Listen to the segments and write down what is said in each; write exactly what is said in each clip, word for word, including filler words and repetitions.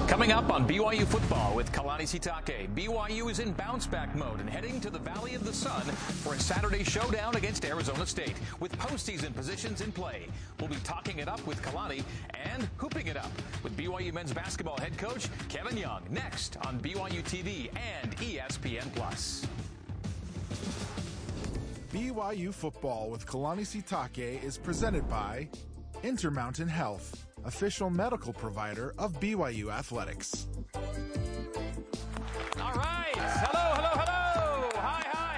Coming up on B Y U football with Kalani Sitake, B Y U is in bounce-back mode and heading to the Valley of the Sun for a Saturday showdown against Arizona State with postseason positions in play. We'll be talking it up with Kalani and hooping it up with B Y U men's basketball head coach Kevin Young next on B Y U T V and E S P N plus. B Y U football with Kalani Sitake is presented by Intermountain Health, official medical provider of B Y U Athletics. All right. Hello, hello, hello. Hi, hi,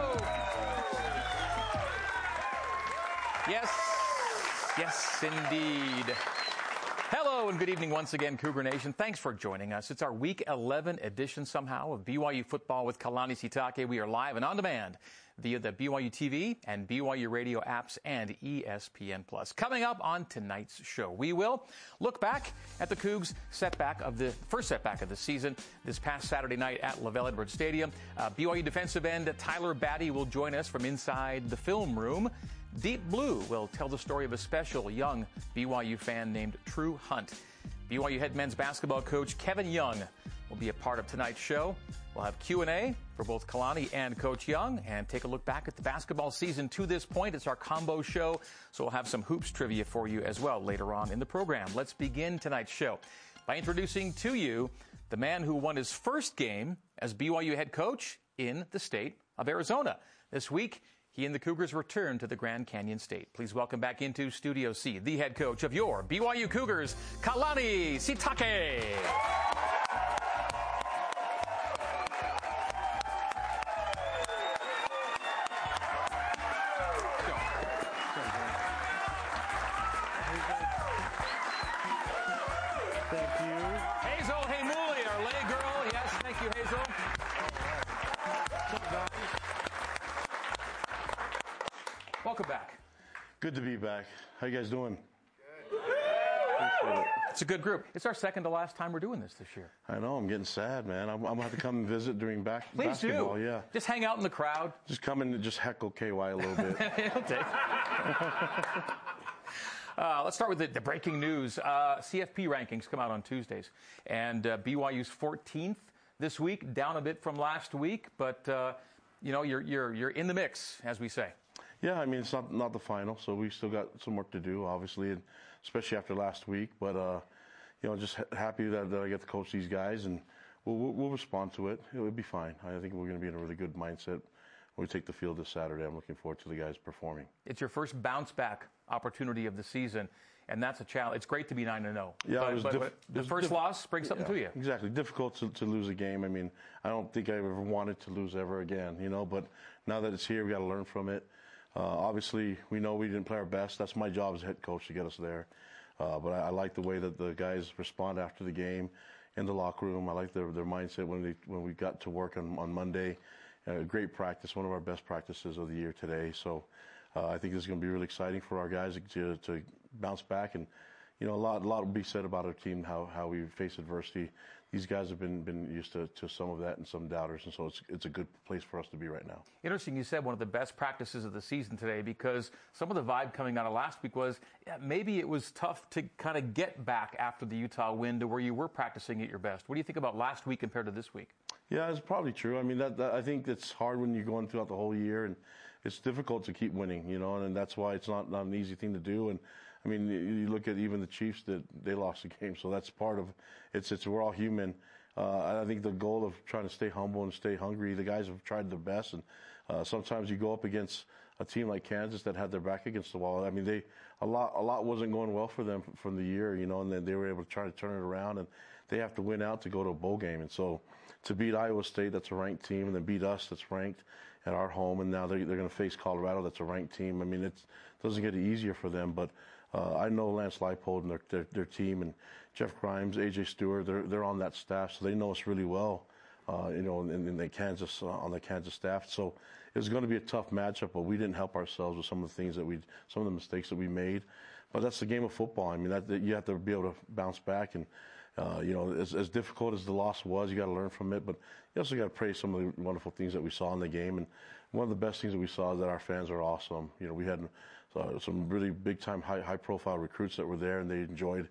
hello. Yes, yes, indeed. Hello and good evening once again, Cougar Nation. Thanks for joining us. It's our Week eleven edition somehow of B Y U football with Kalani Sitake. We are live and on demand via the B Y U T V and B Y U radio apps and E S P N plus. Coming up on tonight's show, we will look back at the Cougs' setback of the first setback of the season this past Saturday night at LaVell Edwards Stadium. Uh, B Y U defensive end Tyler Batty will join us from inside the film room. Deep Blue will tell the story of a special young B Y U fan named True Hunt. B Y U head men's basketball coach Kevin Young will be a part of tonight's show. We'll have Q and A for both Kalani and Coach Young and take a look back at the basketball season to this point. It's our combo show, so we'll have some hoops trivia for you as well later on in the program. Let's begin tonight's show by introducing to you the man who won his first game as B Y U head coach in the state of Arizona. This week, he and the Cougars return to the Grand Canyon State. Please welcome back into Studio C, the head coach of your B Y U Cougars, Kalani Sitake. Thank you. Hazel Heimuli, our lay girl. Yes, thank you, Hazel. Welcome back. Good to be back. How you guys doing? Good. It's a good group. It's our second to last time we're doing this this year. I know. I'm getting sad, man. I'm, I'm going to have to come and visit during back, Please basketball. do. Yeah. Just hang out in the crowd. Just come in and just heckle K Y a little bit. He'll take Uh, let's start with the, the breaking news. Uh, C F P rankings come out on Tuesdays, and uh, B Y U's fourteenth this week, down a bit from last week, but uh, you know you're you're you're in the mix, as we say. Yeah, I mean it's not not the final, so we still got some work to do, obviously, and especially after last week. But uh, you know, just ha- happy that, that I get to coach these guys, and we'll, we'll we'll respond to it. It'll be fine. I think we're going to be in a really good mindset when we take the field this Saturday. I'm looking forward to the guys performing. It's your first bounce back opportunity of the season, and that's a challenge. It's great to be nine and zero. Yeah, but, it was but, diff- but the it was first diff- loss brings something yeah, to you. Exactly, difficult to, to lose a game. I mean, I don't think I ever wanted to lose ever again, you know. But now that it's here, we got to learn from it. Uh, obviously, we know we didn't play our best. That's my job as head coach to get us there. Uh, but I, I like the way that the guys respond after the game in the locker room. I like their their mindset when they when we got to work on on Monday. Uh, great practice, one of our best practices of the year today. So uh, I think this is going to be really exciting for our guys to, to bounce back. And, you know, a lot, a lot will be said about our team, how, how we face adversity. These guys have been, been used to, to some of that and some doubters, and so it's, it's a good place for us to be right now. Interesting you said one of the best practices of the season today, because some of the vibe coming out of last week was yeah, maybe it was tough to kind of get back after the Utah win to where you were practicing at your best. What do you think about last week compared to this week? Yeah, it's probably true. I mean, that, that I think it's hard when you're going throughout the whole year, and it's difficult to keep winning, you know, and that's why it's not, not an easy thing to do. And I mean, you look at even the Chiefs, that they lost the game, so that's part of it's. It's we're all human. Uh, I think the goal of trying to stay humble and stay hungry. The guys have tried their best, and uh, sometimes you go up against a team like Kansas that had their back against the wall. I mean, they a lot a lot wasn't going well for them from the year, you know, and then they were able to try to turn it around, and they have to win out to go to a bowl game. And so to beat Iowa State, that's a ranked team, and then beat us, that's ranked at our home, and now they're, they're going to face Colorado, that's a ranked team. I mean, it doesn't get easier for them, but uh, I know Lance Leipold and their, their, their team, and Jeff Grimes, A J Stewart, they're they're on that staff, so they know us really well. Uh, you know, in, in the Kansas uh, on the Kansas staff, so it was going to be a tough matchup. But we didn't help ourselves with some of the things that we, some of the mistakes that we made. But that's the game of football. I mean, that, that you have to be able to bounce back, and uh, you know, as, as difficult as the loss was, you got to learn from it. But you also got to praise some of the wonderful things that we saw in the game. And one of the best things that we saw is that our fans are awesome. You know, we had uh, some really big time, high high profile recruits that were there, and they enjoyed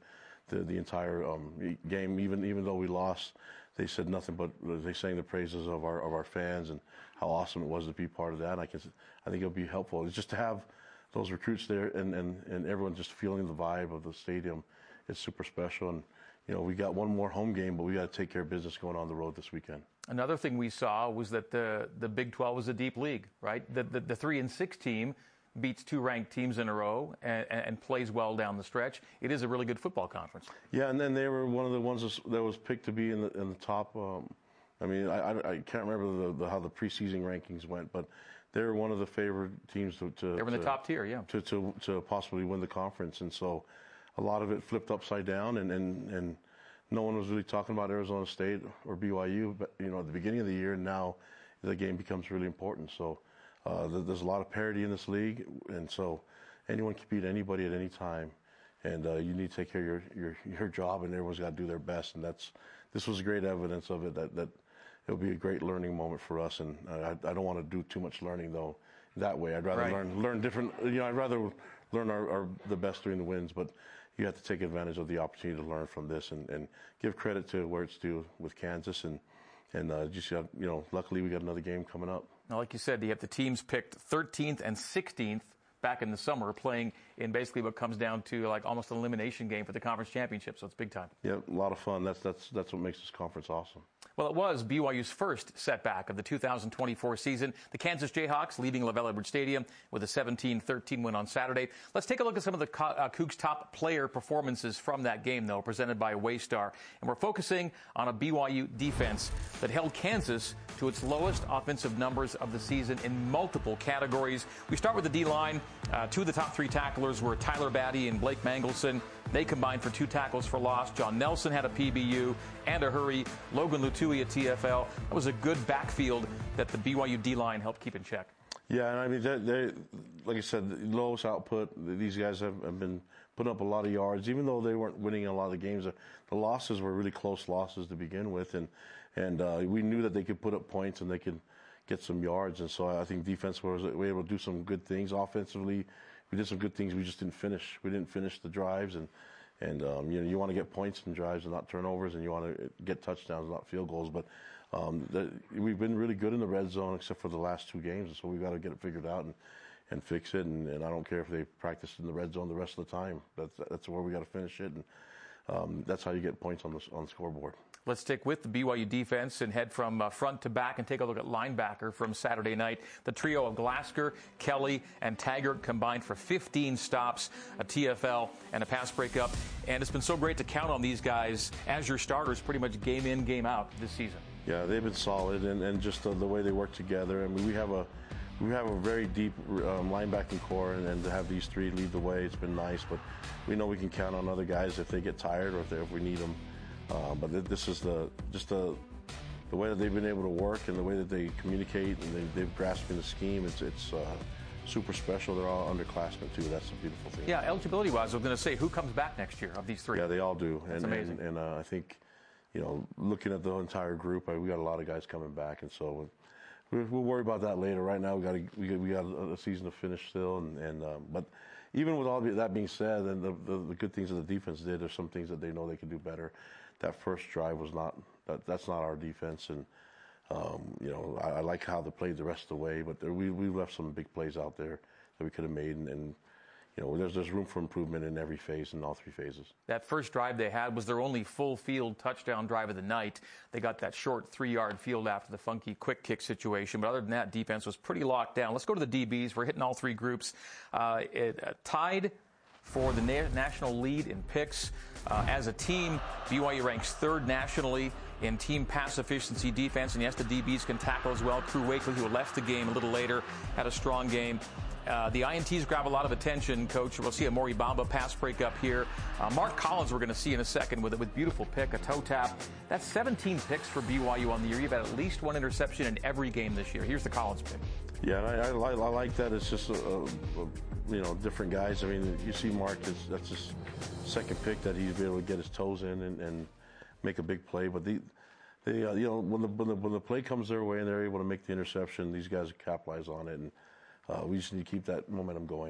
the, the entire um, game. Even even though we lost, they said nothing but they sang the praises of our of our fans and how awesome it was to be part of that. And I can I think it'll be helpful. It's just to have those recruits there and, and, and everyone just feeling the vibe of the stadium. It's super special. And you know, we got one more home game, but we got to take care of business going on the road this weekend. Another thing we saw was that the the Big twelve was a deep league, right? The the, the three and six team beats two ranked teams in a row and, and plays well down the stretch. It is a really good football conference. Yeah, and then they were one of the ones that was picked to be in the in the top. Um, I mean, I, I, I can't remember the, the, how the preseason rankings went, but they were one of the favored teams to. to they were in the to, top tier, yeah. To, to to possibly win the conference, and so a lot of it flipped upside down, and and and. No one was really talking about Arizona State or B Y U, but you know, at the beginning of the year, and now the game becomes really important. So uh, there's a lot of parity in this league, and so anyone can beat anybody at any time, and uh, you need to take care of your, your your job, and everyone's got to do their best. And that's this was great evidence of it. That that it'll be a great learning moment for us. And I, I don't want to do too much learning though that way. I'd rather right. learn learn different. You know, I'd rather learn our, our the best during the wins, but. You have to take advantage of the opportunity to learn from this and, and give credit to where it's due with Kansas. And, and uh, just, you know, luckily we got another game coming up. Now, like you said, you have the teams picked thirteenth and sixteenth back in the summer playing in basically what comes down to like almost an elimination game for the conference championship. So it's big time. Yeah, a lot of fun. That's, that's, that's what makes this conference awesome. Well, it was B Y U's first setback of the two thousand twenty-four season. The Kansas Jayhawks leading LaVell Edwards Stadium with a seventeen thirteen win on Saturday. Let's take a look at some of the uh, Cougs' top player performances from that game, though, presented by Waystar. And we're focusing on a B Y U defense that held Kansas to its lowest offensive numbers of the season in multiple categories. We start with the D-line. Uh, two of the top three tacklers were Tyler Batty and Blake Mangelson. They combined for two tackles for loss. John Nelson had a P B U and a hurry. Logan Lutui, a T F L. That was a good backfield that the B Y U D-line helped keep in check. Yeah, and I mean, they, they, like I said, the lowest output. These guys have, have been putting up a lot of yards, even though they weren't winning a lot of the games. The losses were really close losses to begin with, and and uh, we knew that they could put up points and they could get some yards. And so I think defense was we were able to do some good things offensively. We did some good things. We just didn't finish. We didn't finish the drives, and and um, you know you want to get points in drives and not turnovers, and you want to get touchdowns, not field goals. But um, the, we've been really good in the red zone, except for the last two games, and so we've got to get it figured out and, and fix it. And, and I don't care if they practice in the red zone the rest of the time. That's that's where we got to finish it, and um, that's how you get points on the on the scoreboard. Let's stick with the B Y U defense and head from uh, front to back and take a look at linebacker from Saturday night. The trio of Glasker, Kelly, and Taggart combined for fifteen stops, a T F L, and a pass breakup. And it's been so great to count on these guys as your starters pretty much game in, game out this season. Yeah, they've been solid, and, and just the, the way they work together. I mean, we have a we have a very deep um, linebacking core, and, and to have these three lead the way, it's been nice. But we know we can count on other guys if they get tired or if, they, if we need them. Uh, but this is the just the the way that they've been able to work and the way that they communicate and they, they've grasped the scheme. It's it's uh, super special. They're all underclassmen too. That's a beautiful thing. Yeah, eligibility-wise, I was going to say, who comes back next year of these three? Yeah, they all do. That's and, amazing. And, and uh, I think, you know, looking at the entire group, I, we got a lot of guys coming back, and so we'll, we'll worry about that later. Right now, we got we got, we got a season to finish still, and, and um, but. Even with all that being said, and the, the, the good things that the defense did, there's some things that they know they can do better. That first drive was not that, that's not our defense, and um, you know I, I like how they played the rest of the way, but there, we we left some big plays out there that we could have made, and, and you know there's there's room for improvement in every phase, in all three phases. That first drive they had was their only full field touchdown drive of the night. They got that short three-yard field after the funky quick kick situation, but other than that, defense was pretty locked down. Let's go to the D Bs. We're hitting all three groups. Uh, it, uh, tied for the na- national lead in picks. Uh, as a team, B Y U ranks third nationally in team pass efficiency defense, and yes, the D Bs can tackle as well. Crew Wakely, who left the game a little later, had a strong game. Uh, the I N Ts grab a lot of attention, Coach. We'll see a Maury Bamba pass breakup here. Uh, Mark Collins, we're going to see in a second with with beautiful pick, a toe tap. That's seventeen picks for B Y U on the year. You've had at least one interception in every game this year. Here's the Collins pick. Yeah, and I, I, I like that. It's just a, a, a, you know different guys. I mean, you see Mark. It's, that's his second pick that he's been able to get his toes in and, and make a big play. But the, they, uh, you know, when the, when the when the play comes their way and they're able to make the interception, these guys capitalize on it, and uh, we just need to keep that momentum going.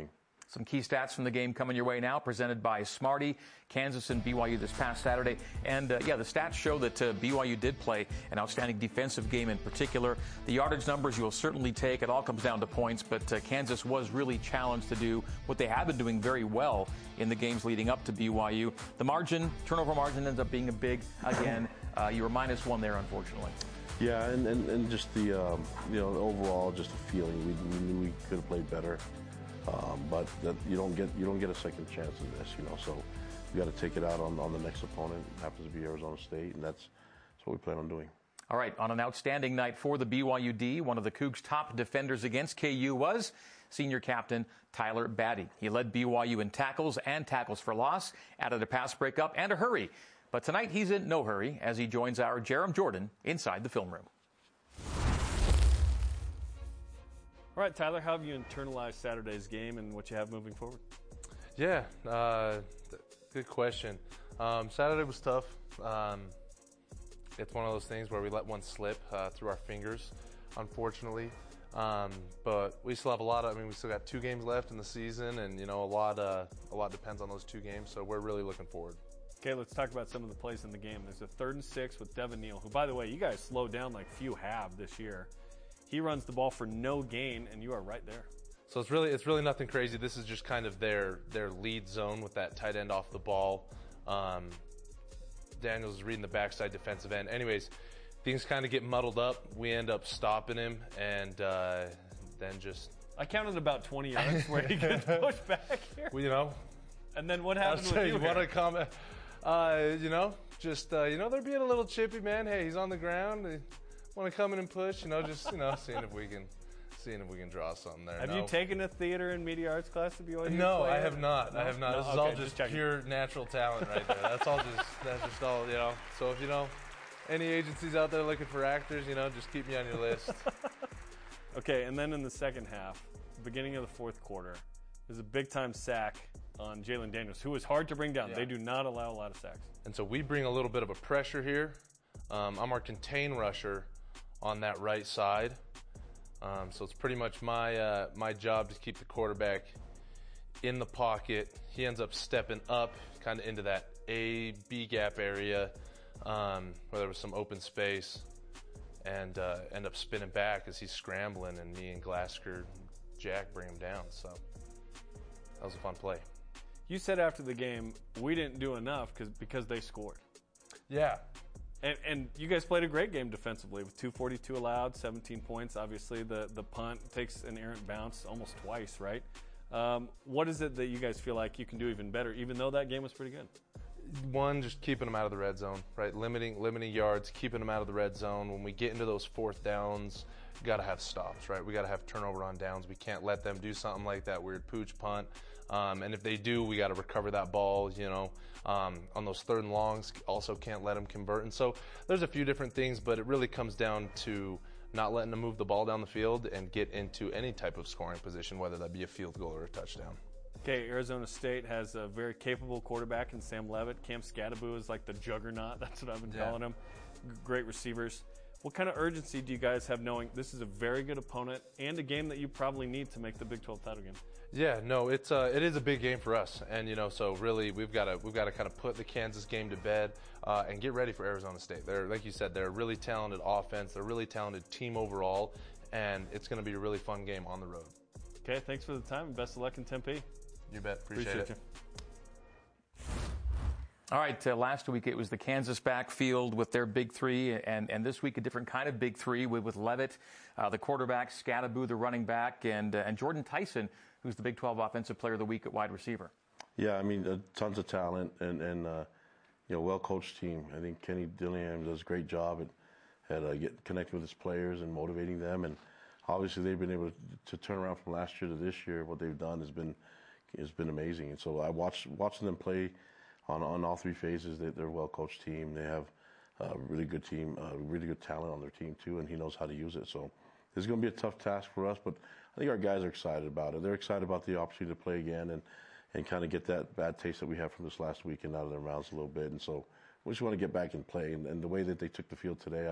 Some key stats from the game coming your way now, presented by Smarty, Kansas and B Y U this past Saturday. And, uh, yeah, the stats show that uh, B Y U did play an outstanding defensive game in particular. The yardage numbers you will certainly take. It all comes down to points, but uh, Kansas was really challenged to do what they have been doing very well in the games leading up to B Y U. The margin, turnover margin ends up being a big, again, uh, you were minus one there, unfortunately. Yeah, and, and, and just the, um, you know, overall, just the feeling. We, we knew we could have played better. Um, but that you don't get you don't get a second chance in this, you know. So you got to take it out on, on the next opponent. It happens to be Arizona State, and that's, that's what we plan on doing. All right, on an outstanding night for the B Y U D, one of the Cougs' top defenders against K U was senior captain Tyler Batty. He led B Y U in tackles and tackles for loss, added a pass breakup and a hurry. But tonight he's in no hurry as he joins our Jarom Jordan inside the film room. All right, Tyler, how have you internalized Saturday's game and what you have moving forward? Yeah, uh, th- good question. Um, Saturday was tough. Um, it's one of those things where we let one slip uh, through our fingers, unfortunately. Um, but we still have a lot of, I mean, we still got two games left in the season, and, you know, a lot, uh, a lot depends on those two games, so we're really looking forward. Okay, let's talk about some of the plays in the game. There's a third and six with Devin Neal, who, by the way, you guys slowed down like few have this year. He runs the ball for no gain, and you are right there. So it's really it's really nothing crazy. This is just kind of their their lead zone with that tight end off the ball. Um, Daniels is reading the backside defensive end. Anyways, things kind of get muddled up. We end up stopping him, and uh, then just... I counted about twenty yards where he gets pushed back here. Well, you know. And then what happened with you? You, you want to comment? Uh, you know, just, uh, you know, they're being a little chippy, man. Hey, he's on the ground. They want to come in and push, you know, just, you know, seeing if we can... Seeing if we can draw something there. Have no. you taken a theater and media arts class to be able to No, play I it? have not. No? I have not. No? This is okay, all just, just pure natural talent right there. That's all just that's just all, you know. So if you know any agencies out there looking for actors, you know, just keep me on your list. Okay, and then in the second half, beginning of the fourth quarter, there's a big time sack on Jalen Daniels, who is hard to bring down. Yeah. They do not allow a lot of sacks. And so we bring a little bit of a pressure here. Um, I'm our contain rusher on that right side. Um, so it's pretty much my uh, my job to keep the quarterback in the pocket. He ends up stepping up kind of into that A, B gap area um, where there was some open space, and uh, end up spinning back as he's scrambling, and me and Glasker, Jack bring him down. So that was a fun play. You said after the game, we didn't do enough cause, because they scored. Yeah. And, and you guys played a great game defensively with two forty-two allowed, seventeen points. Obviously, the, the punt takes an errant bounce almost twice, right? Um, what is it that you guys feel like you can do even better, even though that game was pretty good? One, just keeping them out of the red zone, right? Limiting limiting yards, keeping them out of the red zone. When we get into those fourth downs, we got to have stops, right? We got to have turnover on downs. We can't let them do something like that weird pooch punt. Um, and if they do, we got to recover that ball, you know. Um, on those third and longs, also can't let them convert. And so there's a few different things, but it really comes down to not letting them move the ball down the field and get into any type of scoring position, whether that be a field goal or a touchdown. Okay, Arizona State has a very capable quarterback in Sam Levitt. Cam Scadaboo is like the juggernaut. That's what I've been Yeah. calling him. Great receivers. What kind of urgency do you guys have knowing this is a very good opponent and a game that you probably need to make the Big twelve title game? Yeah, no, it's uh, it is a big game for us, and you know, so really we've got to we've got to kind of put the Kansas game to bed uh, and get ready for Arizona State. They're, like you said, they're a really talented offense. They're a really talented team overall, and it's going to be a really fun game on the road. Okay, thanks for the time and best of luck in Tempe. You bet. Appreciate, Appreciate it. you. All right, uh, last week it was the Kansas backfield with their big three, and, and this week a different kind of big three with, with Levitt, uh, the quarterback, Scadaboo, the running back, and, uh, and Jordan Tyson, who's the Big twelve Offensive Player of the Week at wide receiver. Yeah, I mean, uh, tons of talent and, and uh, you know, well-coached team. I think Kenny Dillingham does a great job at, at uh, get, connecting with his players and motivating them. And obviously they've been able to, to turn around from last year to this year. What they've done has been has been amazing. And so I watched watching them play on, on all three phases. They, they're a well-coached team. They have a really good team, uh, really good talent on their team too, and he knows how to use it. So it's going to be a tough task for us, but I think our guys are excited about it. They're excited about the opportunity to play again and, and kind of get that bad taste that we had from this last weekend out of their mouths a little bit. And so we just want to get back and play. And, and the way that they took the field today, I,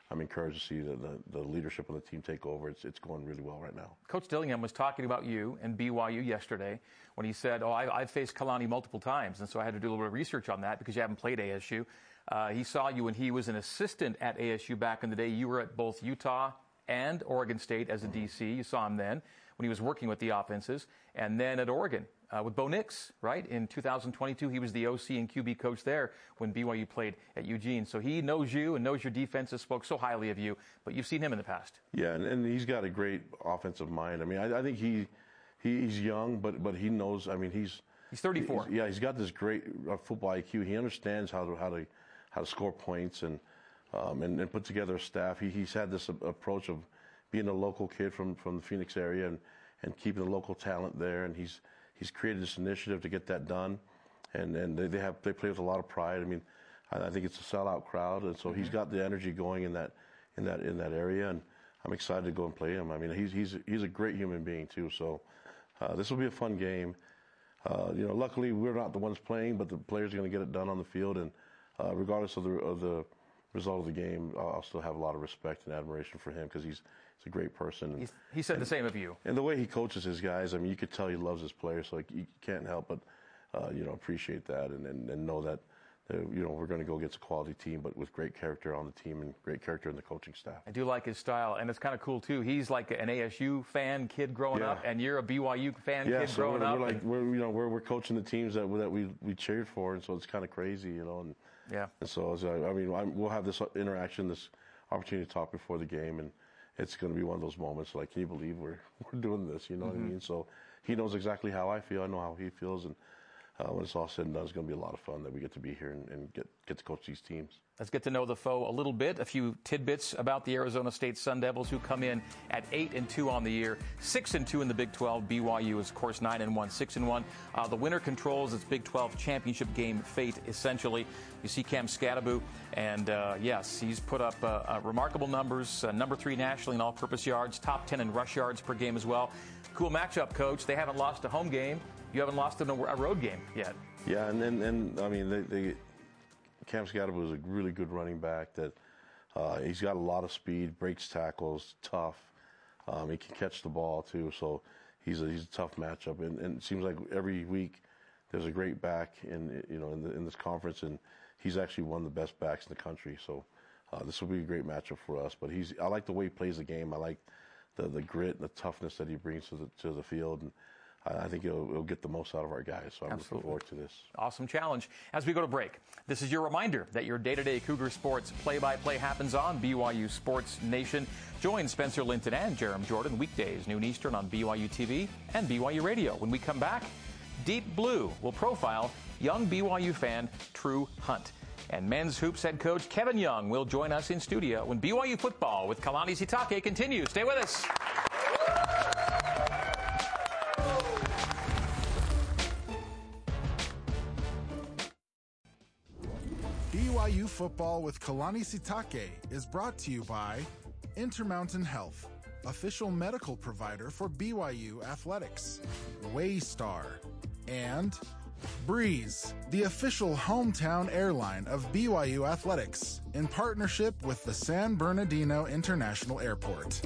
I'm encouraged to see the, the, the leadership of the team take over. It's it's going really well right now. Coach Dillingham was talking about you and B Y U yesterday when he said, oh, I, I've faced Kalani multiple times, and so I had to do a little bit of research on that because you haven't played A S U. Uh, he saw you when he was an assistant at A S U back in the day. You were at both Utah and Oregon State as a D C. You saw him then when he was working with the offenses, and then at Oregon uh, with Bo Nix, right? In two thousand twenty-two, he was the O C and Q B coach there when B Y U played at Eugene. So he knows you and knows your defenses, spoke so highly of you, but you've seen him in the past. Yeah, and, and he's got a great offensive mind. I mean, I, I think he, he he's young, but but he knows. I mean, he's he's thirty-four. He's, yeah, he's got this great uh, football I Q. He understands how to how to how to score points and um, and, and put together a staff. He, he's had this uh, approach of being a local kid from, from the Phoenix area and, and keeping the local talent there. And he's he's created this initiative to get that done. And and they, they have they play with a lot of pride. I mean, I, I think it's a sellout crowd, and so mm-hmm. he's got the energy going in that in that in that area. And I'm excited to go and play him. I mean, he's he's he's a great human being too. So uh, this will be a fun game. Uh, you know, luckily we're not the ones playing, but the players are going to get it done on the field. And uh, regardless of the of the result of the game, I'll still have a lot of respect and admiration for him because he's he's a great person. He's, he said and, the same of you. And the way he coaches his guys, I mean, you could tell he loves his players. So like, you can't help but uh, you know appreciate that and, and, and know that. Uh, you know, we're going to go against a quality team, but with great character on the team and great character in the coaching staff. I do like his style, and it's kind of cool, too. He's like an A S U fan kid growing yeah. up, and you're a B Y U fan yeah, kid so growing we're, up. We're like, we're, you know, we're, we're coaching the teams that, that we, we cheered for, and so it's kind of crazy, you know. And, yeah. and so, I mean, I'm, we'll have this interaction, this opportunity to talk before the game, and it's going to be one of those moments like, can you believe we're, we're doing this, you know mm-hmm. what I mean? So he knows exactly how I feel. I know how he feels, and Uh, when it's all said and done, it's going to be a lot of fun that we get to be here and, and get, get to coach these teams. Let's get to know the foe a little bit. A few tidbits about the Arizona State Sun Devils, who come in at eight and two on the year, six and two in the Big twelve. B Y U is, of course, nine and one, six and one. Uh, the winner controls its Big twelve championship game fate, essentially. You see Cam Skattebo, and uh, yes, he's put up uh, uh, remarkable numbers. Uh, number three nationally in all-purpose yards, top ten in rush yards per game as well. Cool matchup, Coach. They haven't lost a home game. You haven't lost in a road game yet. Yeah, and and, and I mean, they, they, Cam Skattebo is a really good running back. That uh, he's got a lot of speed, breaks tackles, tough. Um, he can catch the ball too, so he's a, he's a tough matchup. And, and it seems like every week there's a great back in you know in, the, in this conference, and he's actually one of the best backs in the country. So uh, this will be a great matchup for us. But he's I like the way he plays the game. I like the the grit and the toughness that he brings to the to the field. And I think it'll, it'll get the most out of our guys, so I'm Absolutely. looking forward to this. Awesome challenge. As we go to break, this is your reminder that your day-to-day Cougar sports play-by-play happens on B Y U Sports Nation. Join Spencer Linton and Jerem Jordan weekdays, noon Eastern on B Y U T V and B Y U Radio. When we come back, Deep Blue will profile young B Y U fan True Hunt. And men's hoops head coach Kevin Young will join us in studio when B Y U football with Kalani Sitake continues. Stay with us. B Y U Football with Kalani Sitake is brought to you by Intermountain Health, official medical provider for B Y U Athletics, Waystar, and Breeze, the official hometown airline of B Y U Athletics, in partnership with the San Bernardino International Airport.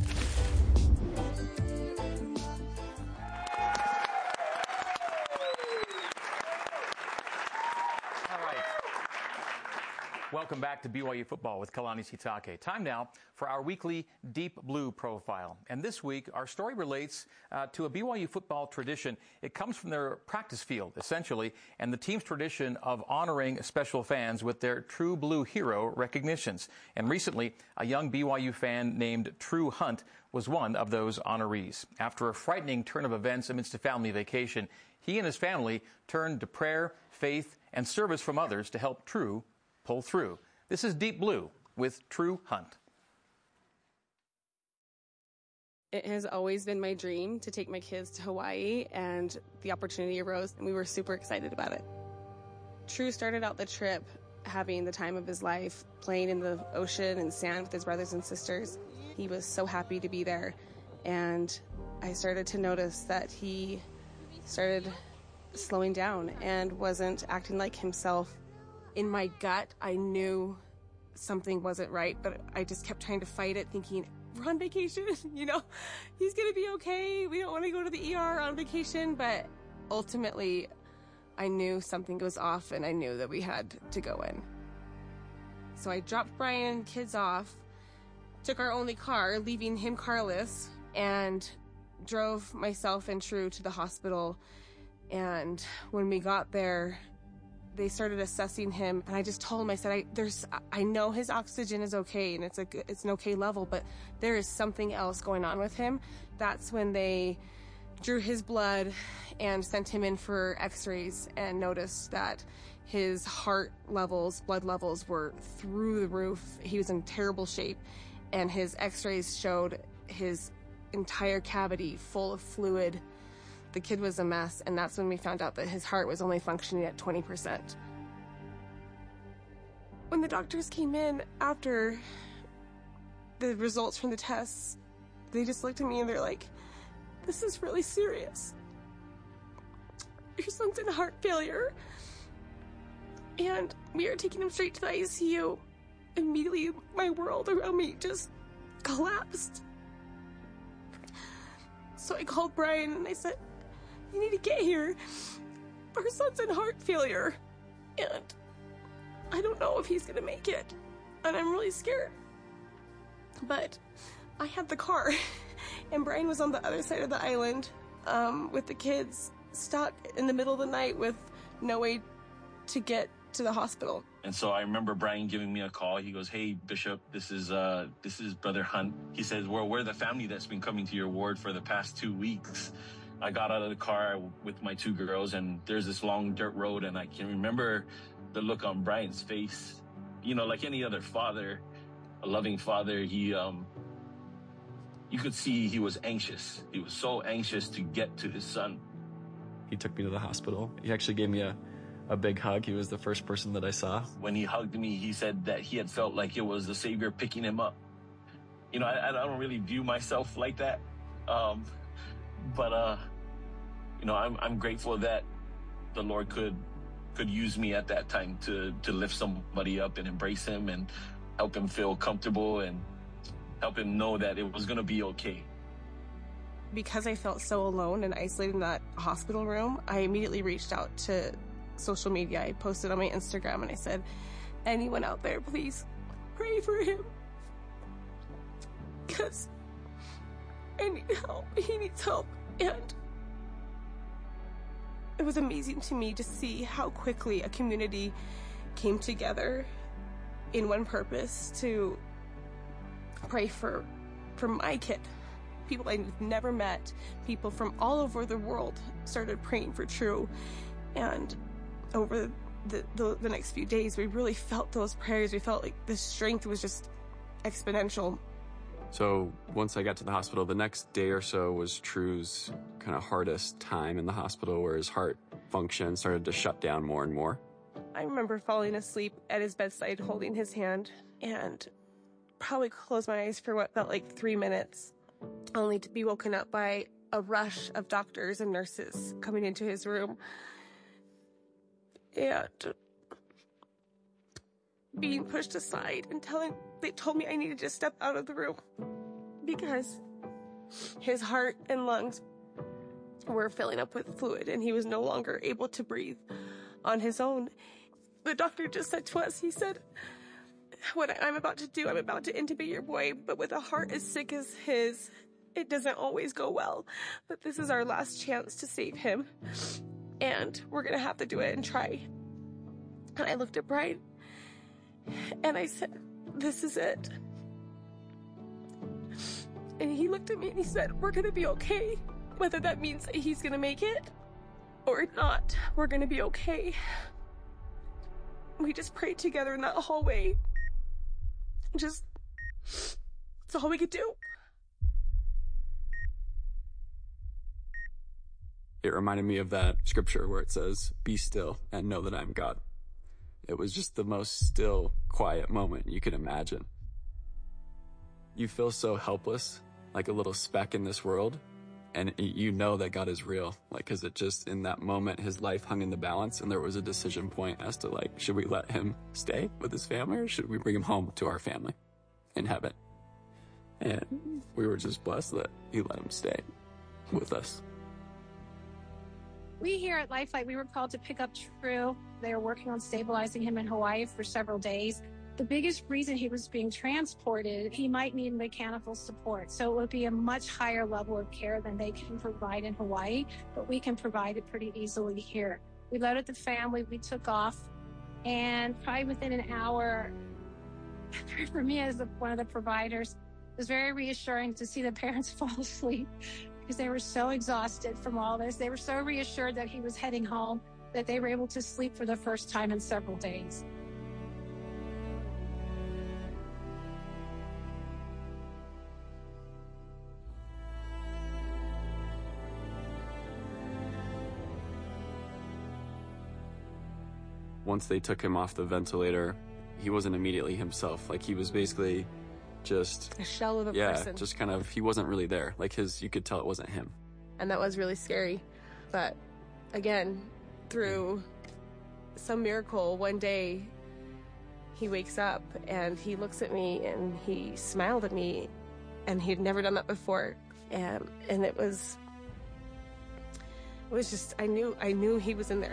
Welcome back to B Y U Football with Kalani Sitake. Time now for our weekly Deep Blue profile. And this week, our story relates uh, to a B Y U football tradition. It comes from their practice field, essentially, and the team's tradition of honoring special fans with their True Blue hero recognitions. And recently, a young B Y U fan named True Hunt was one of those honorees. After a frightening turn of events amidst a family vacation, he and his family turned to prayer, faith, and service from others to help True pull through. This is Deep Blue with True Hunt. It has always been my dream to take my kids to Hawaii, and the opportunity arose, and we were super excited about it. True started out the trip having the time of his life, playing in the ocean and sand with his brothers and sisters. He was so happy to be there, and I started to notice that he started slowing down and wasn't acting like himself. In my gut, I knew something wasn't right, but I just kept trying to fight it, thinking, we're on vacation, you know, he's gonna be okay. We don't want to go to the E R on vacation, but ultimately I knew something was off and I knew that we had to go in. So I dropped Brian and kids off, took our only car, leaving him carless, and drove myself and True to the hospital. And when we got there, they started assessing him, and I just told him, I said, I, there's, I know his oxygen is okay, and it's a, it's an okay level, but there is something else going on with him. That's when they drew his blood and sent him in for x-rays and noticed that his heart levels, blood levels were through the roof. He was in terrible shape, and his x-rays showed his entire cavity full of fluid. The kid was a mess, and that's when we found out that his heart was only functioning at twenty percent. When the doctors came in after the results from the tests, they just looked at me and they're like, this is really serious. Your son's in heart failure, and we are taking him straight to the I C U. Immediately, my world around me just collapsed. So I called Brian and I said, you need to get here. Our son's in heart failure, and I don't know if he's gonna make it, and I'm really scared. But I had the car, and Brian was on the other side of the island um, with the kids, stuck in the middle of the night with no way to get to the hospital. And so I remember Brian giving me a call. He goes, hey, Bishop, this is uh, this is Brother Hunt. He says, well, we're the family that's been coming to your ward for the past two weeks. I got out of the car with my two girls, and there's this long dirt road, and I can remember the look on Brian's face. You know, like any other father, a loving father, he, um, you could see he was anxious. He was so anxious to get to his son. He took me to the hospital. He actually gave me a, a big hug. He was the first person that I saw. When he hugged me, he said that he had felt like it was the Savior picking him up. You know, I, I don't really view myself like that. Um, but, uh, you know, I'm, I'm grateful that the Lord could, could use me at that time to, to lift somebody up and embrace him and help him feel comfortable and help him know that it was going to be okay. Because I felt so alone and isolated in that hospital room, I immediately reached out to social media. I posted on my Instagram and I said, anyone out there, please pray for him. Because I need help. He needs help. And it was amazing to me to see how quickly a community came together in one purpose to pray for, for my kid. People I've never met, people from all over the world started praying for True. And over the, the, the next few days, we really felt those prayers. We felt like the strength was just exponential. So once I got to the hospital, the next day or so was True's kind of hardest time in the hospital, where his heart function started to shut down more and more. I remember falling asleep at his bedside, holding his hand, and probably closed my eyes for what felt like three minutes, only to be woken up by a rush of doctors and nurses coming into his room and being pushed aside and telling, they told me I needed to step out of the room because his heart and lungs were filling up with fluid and he was no longer able to breathe on his own. The doctor just said to us, he said, what I'm about to do, I'm about to intubate your boy, but with a heart as sick as his, it doesn't always go well. But this is our last chance to save him. And we're going to have to do it and try. And I looked at Brian and I said, this is it. And he looked at me and he said, we're going to be okay. Whether that means that he's going to make it or not, we're going to be okay. We just prayed together in that hallway. Just, that's all we could do. It reminded me of that scripture where it says, be still and know that I'm God. It was just the most still, quiet moment you could imagine. You feel so helpless, like a little speck in this world, And you know that God is real, like, because it just, in that moment, his life hung in the balance, and there was a decision point as to, like, should we let him stay with his family, or should we bring him home to our family in heaven? And we were just blessed that he let him stay with us. We here at Lifeline, we were called to pick up True. They were working on stabilizing him in Hawaii for several days. The biggest reason he was being transported, he might need mechanical support. So it would be a much higher level of care than they can provide in Hawaii, but we can provide it pretty easily here. We loaded the family, we took off, and probably within an hour, for me as the, one of the providers, it was very reassuring to see the parents fall asleep because they were so exhausted from all this. They were so reassured that he was heading home that they were able to sleep for the first time in several days. Once they took him off the ventilator, he wasn't immediately himself. Like, he was basically just a shell of a yeah, person. just kind of, he wasn't really there. Like, his, you could tell it wasn't him. And that was really scary. But again, through some miracle, one day he wakes up and he looks at me and he smiled at me, and he'd never done that before. And and it was it was just, I knew I knew he was in there.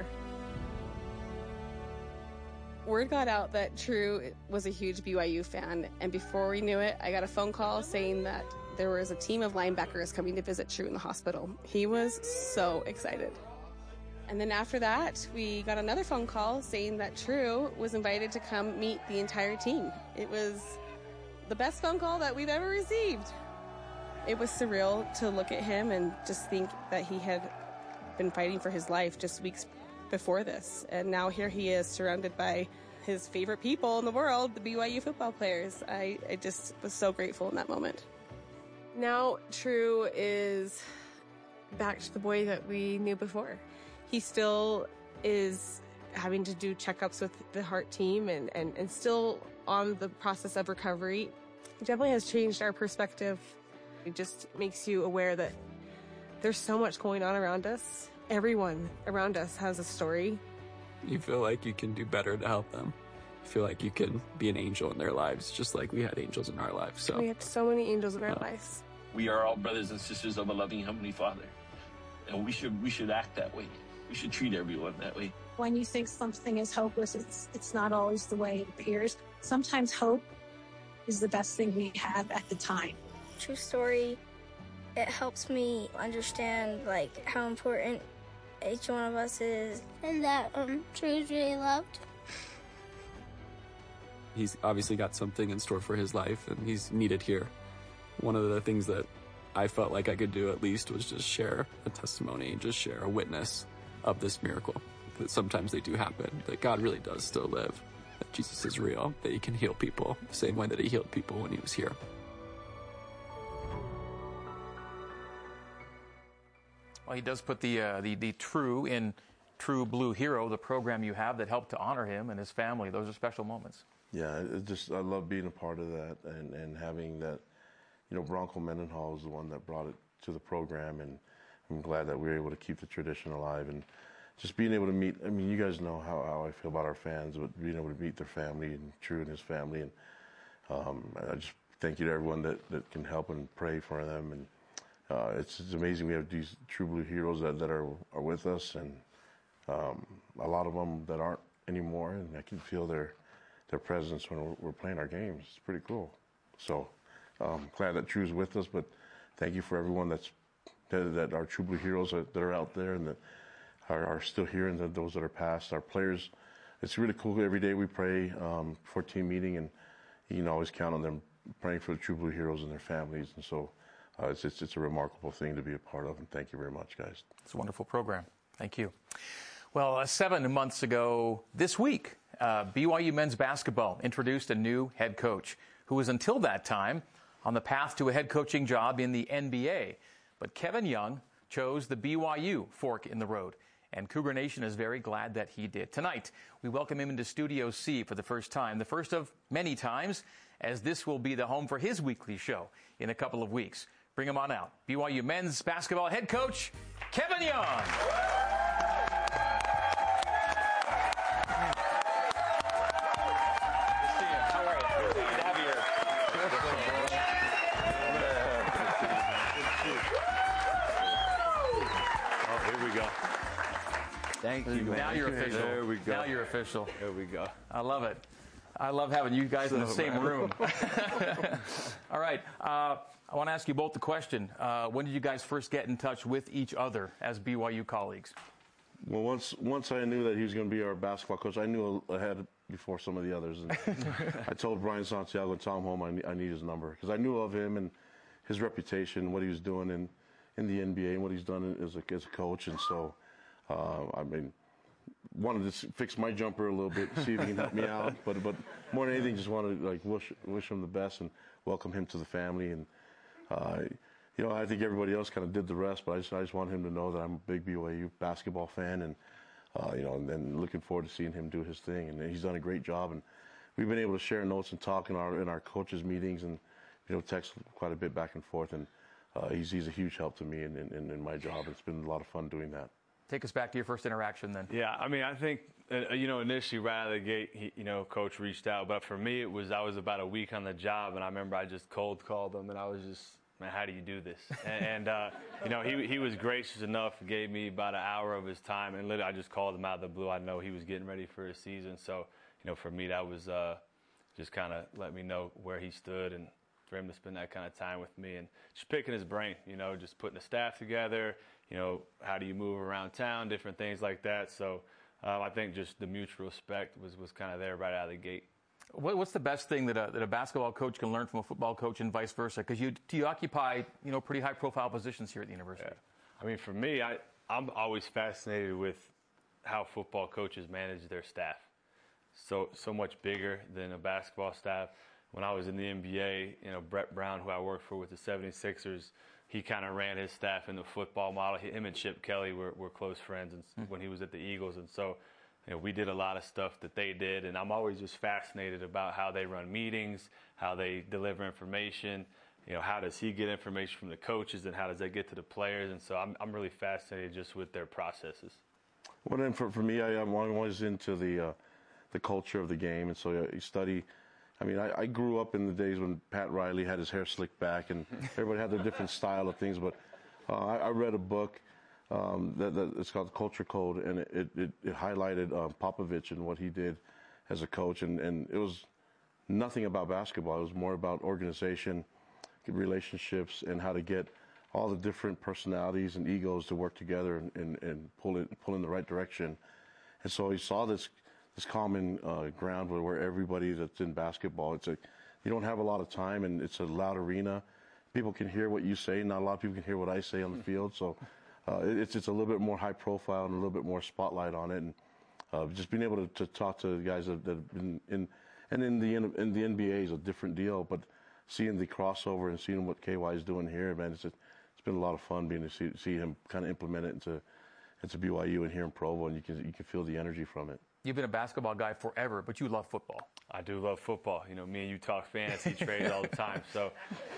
Word got out that True was a huge B Y U fan, and before we knew it, I got a phone call saying that there was a team of linebackers coming to visit True in the hospital. He was so excited. And then after that, we got another phone call saying that True was invited to come meet the entire team. It was the best phone call that we've ever received. It was surreal to look at him and just think that he had been fighting for his life just weeks before this, and now here he is surrounded by his favorite people in the world, the B Y U football players. I, I just was so grateful in that moment. Now True is back to the boy that we knew before. He still is having to do checkups with the heart team and, and, and still on the process of recovery. It definitely has changed our perspective. It just makes you aware that there's so much going on around us. Everyone around us has a story. You feel like you can do better to help them. You feel like you can be an angel in their lives, just like we had angels in our lives. So we have so many angels in our uh, lives. We are all brothers and sisters of a loving Heavenly Father, and we should we should act that way. We should treat everyone that way. When you think something is hopeless, it's it's not always the way it appears. Sometimes hope is the best thing we have at the time. True story. It helps me understand like how important each one of us is, and that um, True's really loved. He's obviously got something in store for his life, and he's needed here. One of the things that I felt like I could do at least was just share a testimony, just share a witness of this miracle. That sometimes they do happen, that God really does still live, that Jesus is real, that he can heal people the same way that he healed people when he was here. Well, he does put the, uh, the the True in True Blue Hero, the program you have that helped to honor him and his family. Those are special moments. Yeah, it just I love being a part of that and, and having that. You know, Bronco Mendenhall is the one that brought it to the program, and I'm glad that we were able to keep the tradition alive and just being able to meet. I mean, you guys know how, how I feel about our fans, but being able to meet their family and True and his family, and um, I just thank you to everyone that, that can help and pray for them. And Uh, it's, it's amazing. We have these True Blue heroes that, that are are with us, and um, a lot of them that aren't anymore. And I can feel their their presence when we're, we're playing our games. It's pretty cool. So um, glad that True's with us. But thank you for everyone that's that, that are True Blue heroes that, that are out there and that are, are still here, and the, those that are past. Our players. It's really cool. Every day we pray um, for team meeting, and you can always count on them praying for the True Blue heroes and their families. And so. Uh, it's, it's, it's a remarkable thing to be a part of, and thank you very much, guys. It's a wonderful program. Thank you. Well, uh, seven months ago this week, uh, B Y U men's basketball introduced a new head coach who was until that time on the path to a head coaching job in the N B A. But Kevin Young chose the B Y U fork in the road, and Cougar Nation is very glad that he did. Tonight, we welcome him into Studio C for the first time, the first of many times, as this will be the home for his weekly show in a couple of weeks. Bring him on out. B Y U men's basketball head coach, Kevin Young. Thank you, man. Now you're official. There we go. Now you're official. There we go. I love it. I love having you guys in the same room. All right. Uh, I want to ask you both the question. Uh, when did you guys first get in touch with each other as B Y U colleagues? Well, once once I knew that he was going to be our basketball coach, I knew ahead before some of the others. And I told Brian Santiago and Tom Holm I need, I need his number because I knew of him and his reputation, what he was doing in, in the N B A and what he's done as a, as a coach. And so, uh, I mean, wanted to fix my jumper a little bit, see if he can help me out. But but more than anything, just wanted to like wish wish him the best and welcome him to the family. And uh, you know, I think everybody else kind of did the rest. But I just I just want him to know that I'm a big B Y U basketball fan, and uh, you know, and, and looking forward to seeing him do his thing. And he's done a great job. And we've been able to share notes and talk in our in our coaches meetings, and you know, text quite a bit back and forth. And uh, he's he's a huge help to me in, in in my job. It's been a lot of fun doing that. Take us back to your first interaction then. Yeah, I mean, I think, uh, you know, initially right out of the gate, he, you know, Coach reached out. But for me, it was I was about a week on the job, and I remember I just cold called him, and I was just, man, how do you do this? And, and uh, you know, he he was gracious enough, gave me about an hour of his time, and literally I just called him out of the blue. I know he was getting ready for his season. So, you know, for me, that was uh, just kind of let me know where he stood, and for him to spend that kind of time with me and just picking his brain, you know, just putting the staff together. You know, how do you move around town, different things like that. So um, I think just the mutual respect was, was kind of there right out of the gate. What, what's the best thing that a, that a basketball coach can learn from a football coach and vice versa? Because you you occupy, you know, pretty high-profile positions here at the university. Yeah. I mean, for me, I, I'm always fascinated with how football coaches manage their staff. So, so much bigger than a basketball staff. When I was in the N B A, you know, Brett Brown, who I worked for with the seventy-sixers, he kind of ran his staff in the football model. Him and Chip Kelly were, were close friends and, mm-hmm. when he was at the Eagles. And so, you know, we did a lot of stuff that they did. And I'm always just fascinated about how they run meetings, how they deliver information. You know, how does he get information from the coaches and how does that get to the players? And so I'm, I'm really fascinated just with their processes. Well, then for, for me, I, I'm always into the, uh, the culture of the game. And so you study. I mean, I, I grew up in the days when Pat Riley had his hair slicked back, and everybody had their different style of things. But uh, I, I read a book um, that, that it's called Culture Code, and it it, it highlighted um, Popovich and what he did as a coach, and, and it was nothing about basketball. It was more about organization, relationships, and how to get all the different personalities and egos to work together and, and, and pull it pull in the right direction. And so he saw this. This common uh, ground where, where everybody that's in basketball, it's a, you don't have a lot of time, and it's a loud arena. People can hear what you say. Not a lot of people can hear what I say on the field. So uh, it's it's a little bit more high profile and a little bit more spotlight on it. And uh, just being able to, to talk to the guys that, that have been in, and in the in the N B A is a different deal. But seeing the crossover and seeing what K Y is doing here, man, it's just, it's been a lot of fun being to see, see him kind of implement it into into B Y U and here in Provo, and you can you can feel the energy from it. You've been a basketball guy forever, but you love football. I do love football. You know, me and you talk fantasy trades all the time. So,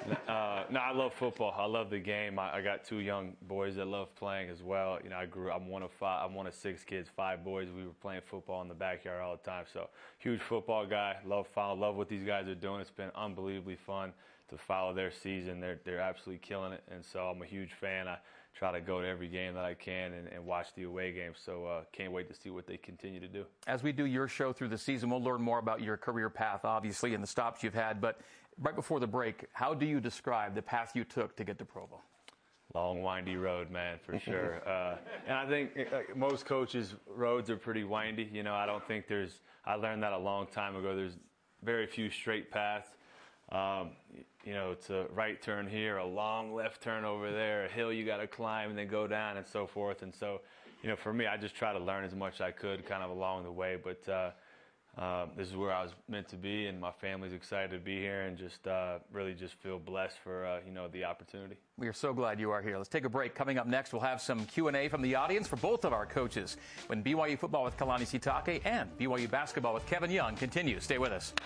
uh, no, I love football. I love the game. I, I got two young boys that love playing as well. You know, I grew. I'm one of five. I'm one of six kids. Five boys. We were playing football in the backyard all the time. So, huge football guy. Love follow. Love what these guys are doing. It's been unbelievably fun to follow their season. They're they're absolutely killing it, and so I'm a huge fan. I try to go to every game that I can and, and watch the away games. So uh, can't wait to see what they continue to do. As we do your show through the season, we'll learn more about your career path, obviously, and the stops you've had. But right before the break, how do you describe the path you took to get to Provo? Long, windy road, man, for sure. uh, and I think uh, most coaches' roads are pretty windy. You know, I don't think there's – I learned that a long time ago. There's very few straight paths. Um, you know, it's a right turn here, a long left turn over there, a hill you got to climb and then go down and so forth. And so, you know, for me, I just try to learn as much as I could kind of along the way. But uh, uh, this is where I was meant to be, and my family's excited to be here and just uh, really just feel blessed for, uh, you know, the opportunity. We are so glad you are here. Let's take a break. Coming up next, we'll have some Q and A from the audience for both of our coaches when B Y U football with Kalani Sitake and B Y U basketball with Kevin Young continues. Stay with us.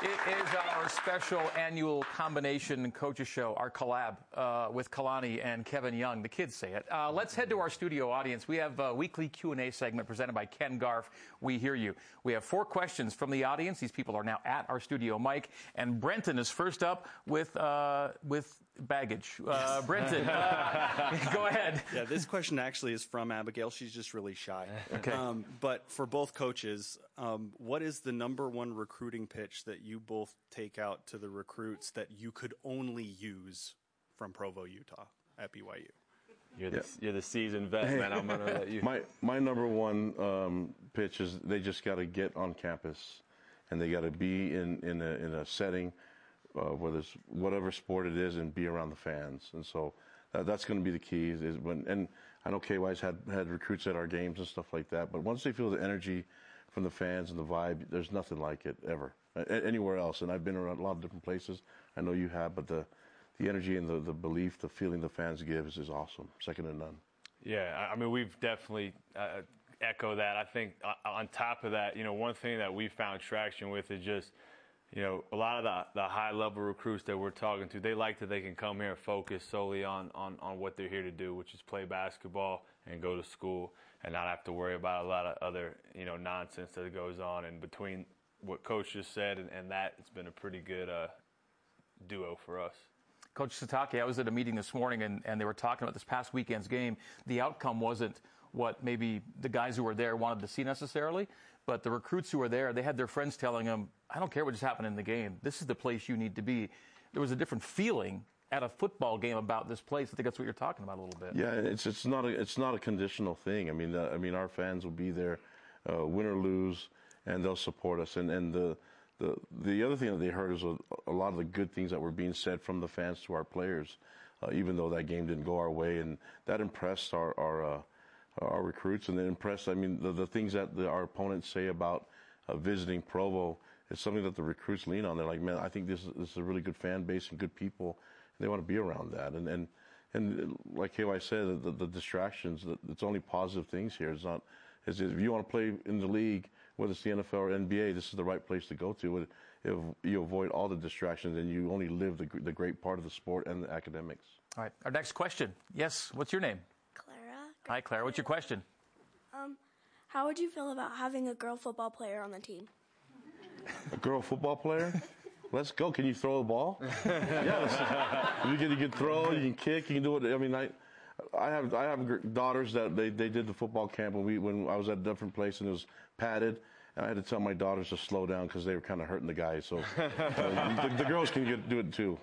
It is our special annual combination coaches show, our collab uh, with Kalani and Kevin Young. The kids say it. Uh, let's head to our studio audience. We have a weekly Q and A segment presented by Ken Garff. We hear you. We have four questions from the audience. These people are now at our studio mic. And Brenton is first up with uh, with baggage. Uh, yes. Brenton, uh, go ahead. Yeah, this question actually is from Abigail. She's just really shy. Okay. Um, but for both coaches, um, what is the number one recruiting pitch that you both take out to the recruits that you could only use from Provo, Utah at B Y U? You're the, yeah. you're the seasoned vet, man. I'm going to let you. My, my number one um, pitch is they just got to get on campus, and they got to be in, in, a, in a setting, uh, whether it's whatever sport it is, and be around the fans. And so that, that's going to be the key. Is, is when, and I know K Y's had, had recruits at our games and stuff like that, but once they feel the energy from the fans and the vibe, there's nothing like it ever, anywhere else. And I've been around a lot of different places. I know you have, but the the energy and the, the belief, the feeling the fans give is, is awesome, second to none. Yeah, I mean, we've definitely uh, echoed that. I think uh, on top of that, you know, one thing that we found traction with is just, you know, a lot of the, the high-level recruits that we're talking to, they like that they can come here and focus solely on, on, on what they're here to do, which is play basketball and go to school and not have to worry about a lot of other, you know, nonsense that goes on. And between what Coach just said and, and that, it's been a pretty good uh, duo for us. Coach Sitake, I was at a meeting this morning, and, and they were talking about this past weekend's game. The outcome wasn't what maybe the guys who were there wanted to see necessarily, but the recruits who were there, they had their friends telling them, I don't care what just happened in the game. This is the place you need to be. There was a different feeling at a football game about this place. I think that's what you're talking about a little bit. Yeah, it's it's not a it's not a conditional thing. I mean, uh, I mean, our fans will be there, uh, win or lose, and they'll support us. And and the The the other thing that they heard is a, a lot of the good things that were being said from the fans to our players, uh, even though that game didn't go our way, and that impressed our our, uh, our recruits, and it impressed. I mean, the, the things that the, our opponents say about uh, visiting Provo is something that the recruits lean on. They're like, man, I think this is, this is a really good fan base and good people, and they want to be around that. And and and like K Y said, the, the distractions, it's only positive things here. It's not. It's, if you want to play in the league, whether it's the N F L or N B A, this is the right place to go to. If you avoid all the distractions, and you only live the, the great part of the sport and the academics. All right. Our next question. Yes. What's your name? Clara. Hi, Clara. What's your question? Um, how would you feel about having a girl football player on the team? A girl football player? Let's go. Can you throw a ball? Yes. You can, you can throw. You can kick. You can do it. I mean, I. I have I have daughters that they, they did the football camp when we when I was at a different place and it was padded, and I had to tell my daughters to slow down because they were kind of hurting the guys. So uh, the, the girls can get, do it too.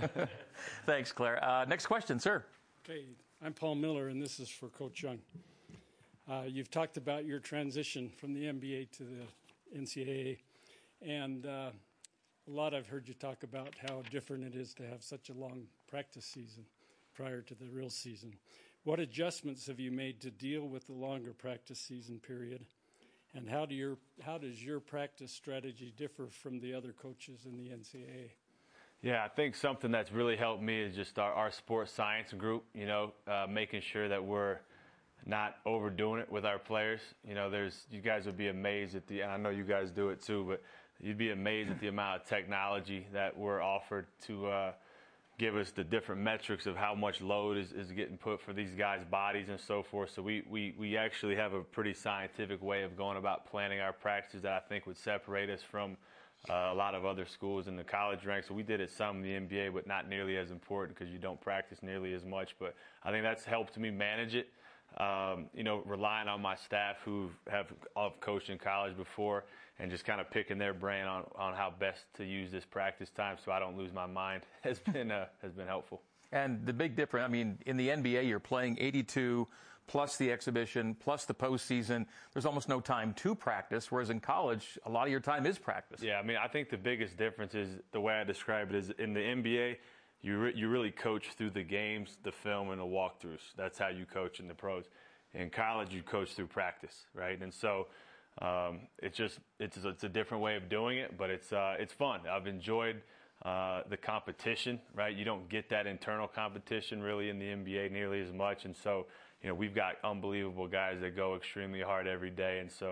Thanks, Claire. Uh, next question, sir. Okay, I'm Paul Miller, and this is for Coach Young. Uh, you've talked about your transition from the N B A to the N C double A, and uh, a lot I've heard you talk about how different it is to have such a long practice season prior to the real season. What adjustments have you made to deal with the longer practice season period? And how do your how does your practice strategy differ from the other coaches in the N C double A? Yeah, I think something that's really helped me is just our, our sports science group, you know, uh, making sure that we're not overdoing it with our players. You know, there's you guys would be amazed at the, and I know you guys do it too, but you'd be amazed at the amount of technology that we're offered to uh, give us the different metrics of how much load is, is getting put for these guys' bodies and so forth. So we, we, we actually have a pretty scientific way of going about planning our practices that I think would separate us from uh, a lot of other schools in the college ranks. So we did it some in the N B A, but not nearly as important because you don't practice nearly as much. But I think that's helped me manage it. Um, you know, relying on my staff who have have coached in college before and just kind of picking their brain on, on how best to use this practice time so I don't lose my mind has been uh, has been helpful. And the big difference, I mean, in the N B A, you're playing eighty-two plus the exhibition plus the postseason. There's almost no time to practice, whereas in college, a lot of your time is practice. Yeah, I mean, I think the biggest difference is the way I describe it is in the N B A, You, re- you really coach through the games, the film, and the walkthroughs. That's how you coach in the pros. In college, you coach through practice, right? And so um, it's just it's it's a different way of doing it, but it's uh, it's fun. I've enjoyed uh, the competition, right? You don't get that internal competition really in the N B A nearly as much, and so you know we've got unbelievable guys that go extremely hard every day, and so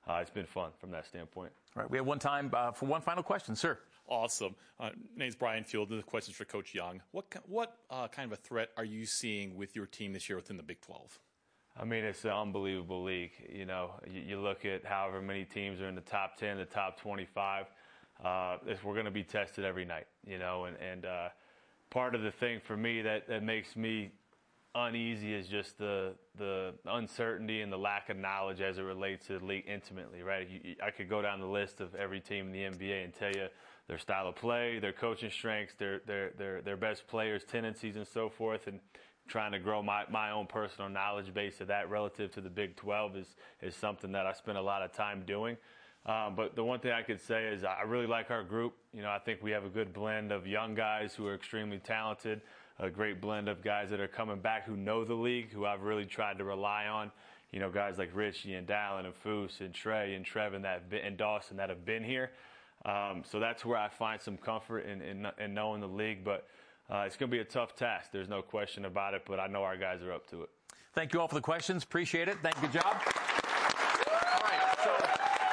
uh, it's been fun from that standpoint. All right, we have one time uh, for one final question, sir. Awesome. Uh, name's Brian Field. The question's for Coach Young. What what uh, kind of a threat are you seeing with your team this year within the Big twelve? I mean, it's an unbelievable league. You know, you, you look at however many teams are in the top ten, the top twenty-five. Uh, we're going to be tested every night, you know, and, and uh, part of the thing for me that, that makes me uneasy is just the the uncertainty and the lack of knowledge as it relates to the league intimately, right? You, I could go down the list of every team in the N B A and tell you their style of play, their coaching strengths, their their their, their best players' tendencies and so forth, and trying to grow my, my own personal knowledge base of that relative to the Big twelve is, is something that I spend a lot of time doing. Um, but the one thing I could say is I really like our group. You know, I think we have a good blend of young guys who are extremely talented, a great blend of guys that are coming back who know the league, who I've really tried to rely on. You know, guys like Richie and Dallin and Foose and Trey and Trevin that have been, and Dawson that have been here. Um, so that's where I find some comfort in, in, in knowing the league. But uh, it's going to be a tough task. There's no question about it, but I know our guys are up to it. Thank you all for the questions. Appreciate it. Thank you. Good job. All right, so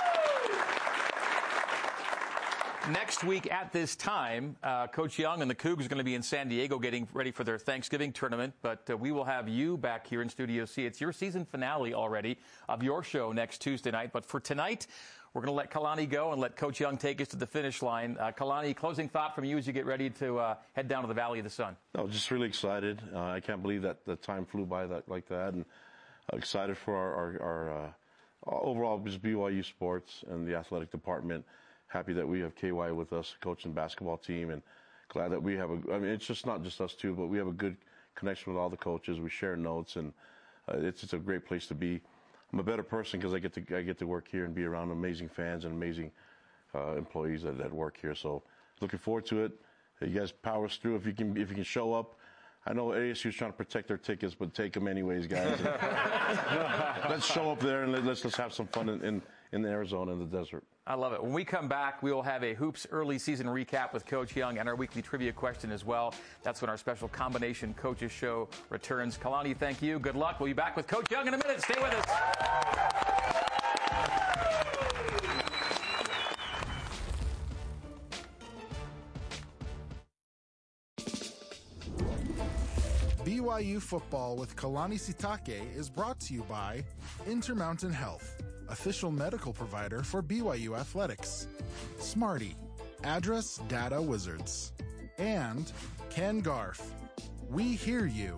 next week at this time, uh, Coach Young and the Cougs are going to be in San Diego getting ready for their Thanksgiving tournament. But uh, we will have you back here in Studio C. It's your season finale already of your show next Tuesday night. But for tonight, we're going to let Kalani go and let Coach Young take us to the finish line. Uh, Kalani, closing thought from you as you get ready to uh, head down to the Valley of the Sun. No, just really excited. Uh, I can't believe that the time flew by that like that, and uh, excited for our, our, our uh, overall just B Y U sports and the athletic department. Happy that we have K Y with us, coaching the basketball team, and glad that we have a. I mean, it's just not just us two, but we have a good connection with all the coaches. We share notes, and uh, it's it's a great place to be. I'm a better person because I get to I get to work here and be around amazing fans and amazing uh, employees that, that work here. So looking forward to it. You guys power us through if you can if you can show up. I know A S U is trying to protect their tickets, but take them anyways, guys. Let's show up there and let, let's let's have some fun in, in in Arizona in the desert. I love it. When we come back, we will have a Hoops early season recap with Coach Young and our weekly trivia question as well. That's when our special combination coaches show returns. Kalani, thank you. Good luck. We'll be back with Coach Young in a minute. Stay with us. B Y U Football with Kalani Sitake is brought to you by Intermountain Health, official medical provider for B Y U Athletics, Smarty, address data wizards, and Ken Garff. We hear you.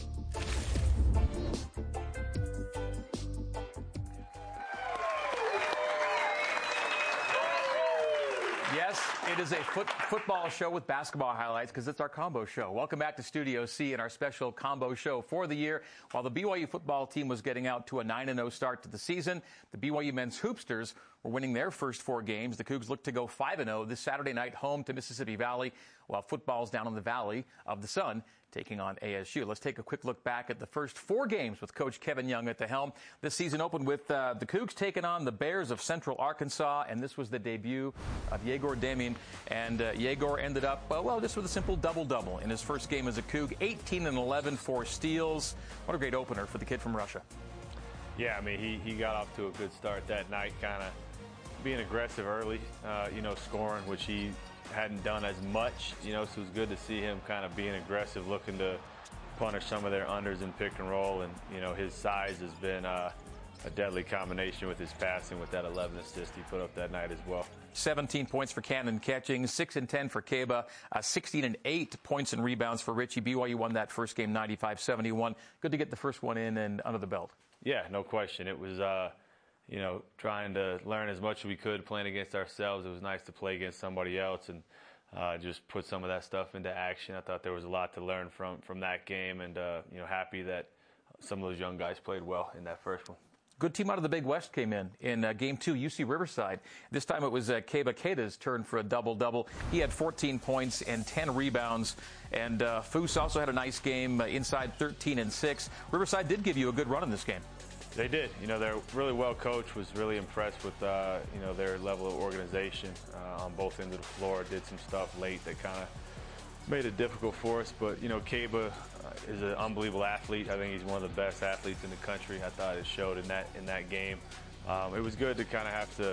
Yes, it is a foot, football show with basketball highlights because it's our combo show. Welcome back to Studio C and our special combo show for the year. While the B Y U football team was getting out to a nine and oh start to the season, the B Y U men's hoopsters were winning their first four games. The Cougs look to go five and oh this Saturday night home to Mississippi Valley, while football's down in the Valley of the Sun, taking on A S U. Let's take a quick look back at the first four games with Coach Kevin Young at the helm. This season opened with uh, the Cougs taking on the Bears of Central Arkansas, and this was the debut of Yegor Demin. And uh, Yegor ended up, uh, well, just with a simple double-double in his first game as a Coug, eighteen and eleven, four steals. What a great opener for the kid from Russia. Yeah, I mean, he, he got off to a good start that night, kind of being aggressive early, uh, you know, scoring, which he hadn't done as much, you know, so it was good to see him kind of being aggressive, looking to punish some of their unders in pick and roll. And, you know, his size has been uh, a deadly combination with his passing with that eleven assist he put up that night as well. seventeen points for Cannon catching, six and ten for Kaba, uh, sixteen and eight points and rebounds for Richie. B Y U won that first game ninety-five seventy-one. Good to get the first one in and under the belt. Yeah, no question. It was, uh, you know, trying to learn as much as we could playing against ourselves. It was nice to play against somebody else and uh, just put some of that stuff into action. I thought there was a lot to learn from, from that game, and, uh, you know, happy that some of those young guys played well in that first one. Good team out of the Big West came in. In uh, game two, U C Riverside. This time it was uh, Keba Keda's turn for a double-double. He had fourteen points and ten rebounds. And uh, Foose also had a nice game uh, inside thirteen and six. Riverside did give you a good run in this game. They did. You know, they're really well coached. Was really impressed with, uh, you know, their level of organization uh, on both ends of the floor. Did some stuff late that kind of made it difficult for us. But, you know, Keba uh, is an unbelievable athlete. I think he's one of the best athletes in the country. I thought it showed in that in that game. um, it was good to kind of have to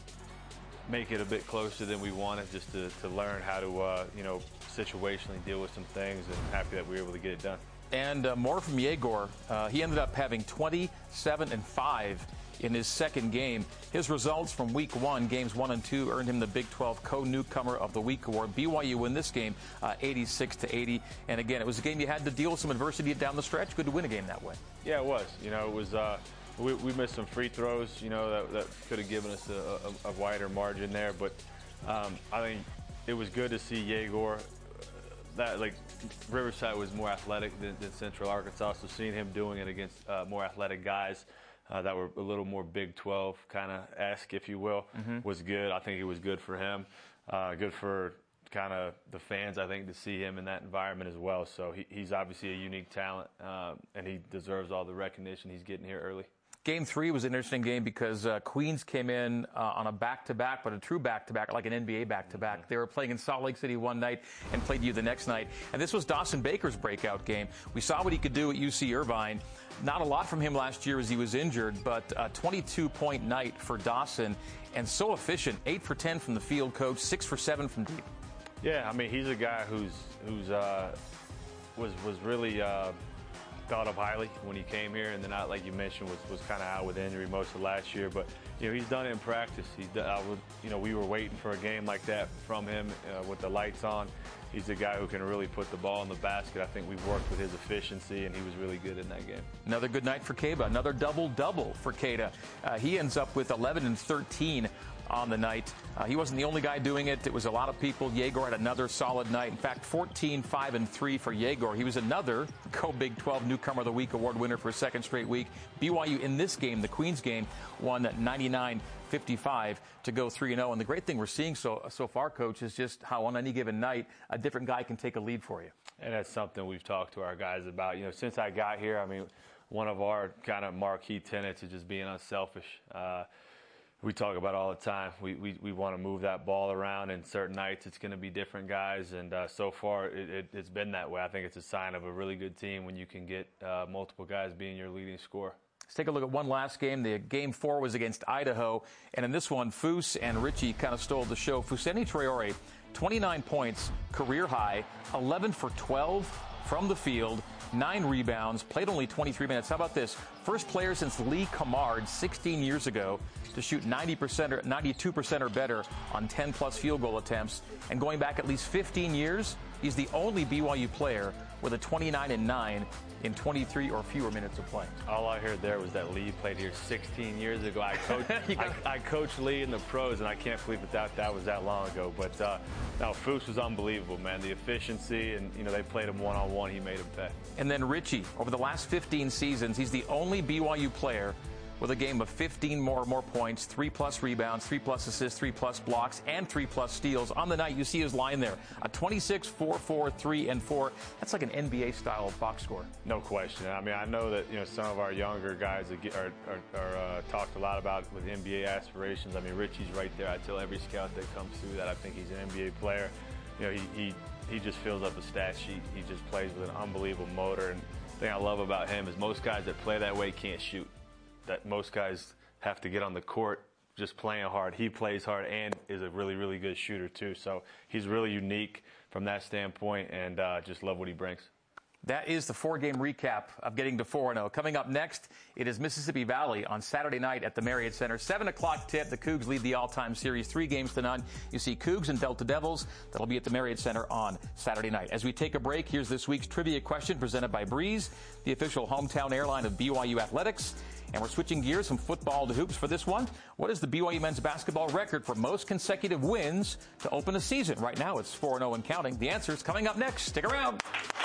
make it a bit closer than we wanted, just to, to learn how to, uh, you know, situationally deal with some things, and happy that we were able to get it done. And uh, more from Yegor. Uh, he ended up having twenty-seven and five in his second game. His results from week one, games one and two, earned him the Big twelve Co-Newcomer of the Week award. B Y U win this game uh, eighty-six to eighty. And again, it was a game you had to deal with some adversity down the stretch. Good to win a game that way. Yeah, it was. You know, it was. Uh, we, we missed some free throws, you know, that, that could have given us a, a, a wider margin there. But um, I think it was good to see Yegor. That, like, Riverside was more athletic than, than Central Arkansas, so seeing him doing it against uh, more athletic guys uh, that were a little more Big twelve kind of esque, if you will, mm-hmm. was good. I think it was good for him, uh, good for kind of the fans, I think, to see him in that environment as well. So he, he's obviously a unique talent, uh, and he deserves all the recognition he's getting here early. Game three was an interesting game because uh, Queens came in uh, on a back-to-back, but a true back-to-back, like an N B A back-to-back. Mm-hmm. They were playing in Salt Lake City one night and played you the next night. And this was Dawson Baker's breakout game. We saw what he could do at U C Irvine. Not a lot from him last year as he was injured, but a twenty-two point night for Dawson, and so efficient. eight for ten from the field, coach, six for seven from deep. Yeah, I mean, he's a guy who's who's uh, was was really uh, thought of highly when he came here, and then, I, like you mentioned, was, was kind of out with injury most of last year. But you know, he's done it in practice. He's done, I would, you know, we were waiting for a game like that from him uh, with the lights on. He's a guy who can really put the ball in the basket. I think we've worked with his efficiency, and he was really good in that game. Another good night for Keba. Another double-double for Keita. Uh, he ends up with eleven and thirteen on the night. Uh, he wasn't the only guy doing it. It was a lot of people. Yegor had another solid night. In fact, fourteen, five, and three for Yegor. He was another Co-Big twelve Newcomer of the Week award winner for a second straight week. B Y U in this game, the Queens game, won ninety-nine fifty-five to go three and oh. And the great thing we're seeing so so far, Coach, is just how on any given night, a different guy can take a lead for you. And that's something we've talked to our guys about. You know, since I got here, I mean, one of our kind of marquee tenets is just being unselfish. Uh, We talk about it all the time. We we, we want to move that ball around, and certain nights it's going to be different guys. And uh, so far, it, it, it's been that way. I think it's a sign of a really good team when you can get uh, multiple guys being your leading scorer. Let's take a look at one last game. The game four was against Idaho, and in this one, Foose and Richie kind of stole the show. Fousseyni Traore, twenty-nine points, career high, eleven for twelve from the field, nine rebounds, played only twenty-three minutes. How about this? First player since Lee Kamard sixteen years ago to shoot ninety percent or ninety-two percent or better on ten plus field goal attempts. And going back at least fifteen years, he's the only B Y U player with a twenty-nine and nine in twenty-three or fewer minutes of play. All I heard there was that Lee played here sixteen years ago. I coached, I, I coached Lee in the pros, and I can't believe that that, that was that long ago. But uh, no, Foose was unbelievable, man. The efficiency, and you know, they played him one-on-one. He made him pay. And then Richie, over the last fifteen seasons, he's the only B Y U player with a game of fifteen more more points, three plus rebounds, three plus assists, three plus blocks, and three plus steals. On the night, you see his line there, a twenty-six, four, four, three, and four. That's like an N B A style box score. No question. I mean, I know that you know some of our younger guys are are, are uh, talked a lot about with N B A aspirations. I mean, Richie's right there. I tell every scout that comes through that I think he's an N B A player. You know, he he he just fills up the stat sheet. He just plays with an unbelievable motor. And the thing I love about him is most guys that play that way can't shoot. That most guys have to get on the court just playing hard. He plays hard and is a really, really good shooter, too. So he's really unique from that standpoint, and uh, just love what he brings. That is the four-game recap of getting to four and oh. Coming up next, it is Mississippi Valley on Saturday night at the Marriott Center. seven o'clock tip. The Cougs lead the all-time series, three games to none. You see Cougs and Delta Devils. That'll be at the Marriott Center on Saturday night. As we take a break, here's this week's trivia question presented by Breeze, the official hometown airline of B Y U Athletics. And we're switching gears from football to hoops for this one. What is the B Y U men's basketball record for most consecutive wins to open a season? Right now, it's four and oh and counting. The answer is coming up next. Stick around.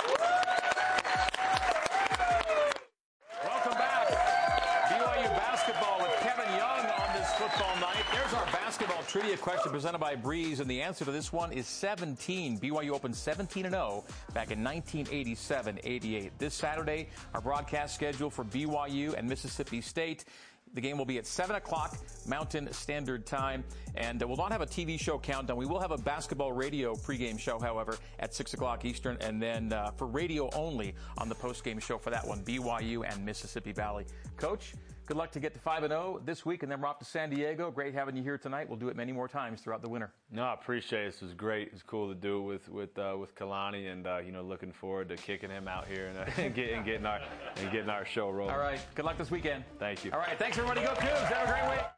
Welcome back. B Y U basketball with Kevin Young on this football night. There's our basketball trivia question presented by Breeze, and the answer to this one is seventeen. B Y U opened seventeen and oh back in nineteen eighty-seven eighty-eight. This Saturday, our broadcast schedule for B Y U and Mississippi State. The game will be at seven o'clock Mountain Standard Time, and we'll not have a T V show countdown. We will have a basketball radio pregame show, however, at six o'clock Eastern, and then uh, for radio only on the postgame show for that one, B Y U and Mississippi Valley. Coach, Good luck to get to five and oh this week, and then we're off to San Diego. Great having you here tonight. We'll do it many more times throughout the winter. No, I appreciate it. This was great. It's cool to do it with with uh, with Kalani, and uh, you know, looking forward to kicking him out here and, uh, and, get, and getting our and getting our show rolling. All right. Good luck this weekend. Thank you. All right. Thanks everybody. Go Cougs. Have a great week.